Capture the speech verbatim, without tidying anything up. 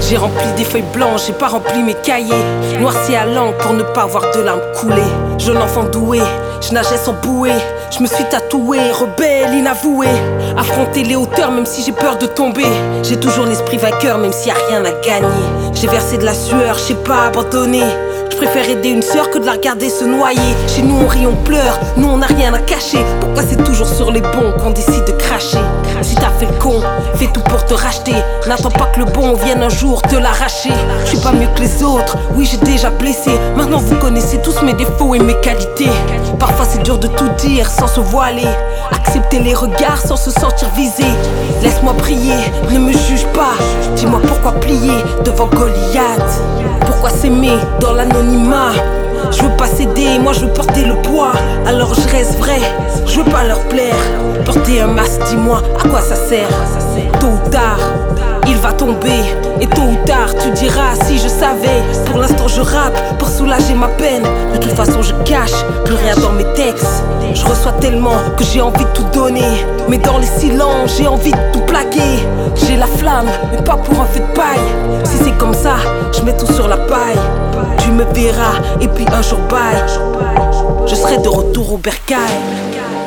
J'ai rempli des feuilles blanches, j'ai pas rempli mes cahiers. Noirci à l'encre pour ne pas voir de larmes couler. Jeune enfant doué, je nageais sans bouée. Je me suis tatoué, rebelle, inavoué. Affronter les hauteurs même si j'ai peur de tomber. J'ai toujours l'esprit vainqueur même s'il y a rien à gagner. J'ai versé de la sueur, je sais pas abandonner. Je préfère aider une sœur que de la regarder se noyer. Chez nous on rit, on pleure, nous on n'a rien à cacher. Pourquoi c'est toujours sur les bons qu'on décide de cracher? Si t'as fait le con, fais tout pour te racheter. N'attends pas que le bon vienne un jour te l'arracher. Je suis pas mieux que les autres, oui j'ai déjà blessé. Maintenant vous connaissez tous mes défauts et mes qualités. Parfois c'est dur de tout dire sans se voiler. Accepter les regards sans se sentir visé. Laisse-moi prier, ne me juge pas. Dis-moi pourquoi plier devant Goliath. Pourquoi s'aimer dans l'anonymat? Je veux pas céder, moi je veux porter le poids. Alors je reste vrai, je veux pas leur plaire. Porter un masque, dis-moi à quoi ça sert? Tôt ou tard, il va tomber. Et tôt ou tard, tu diras si je savais. Pour l'instant je rappe pour soulager ma peine. De toute façon je cache plus rien dans mes textes. Je reçois tellement que j'ai envie de tout donner. Mais dans les silences, j'ai envie de tout plaquer. J'ai la flamme, mais pas pour un feu de paille. Si c'est comme ça, je mets tout sur la paille. Tu me verras, et puis un jour bye. Je serai de retour au bercail.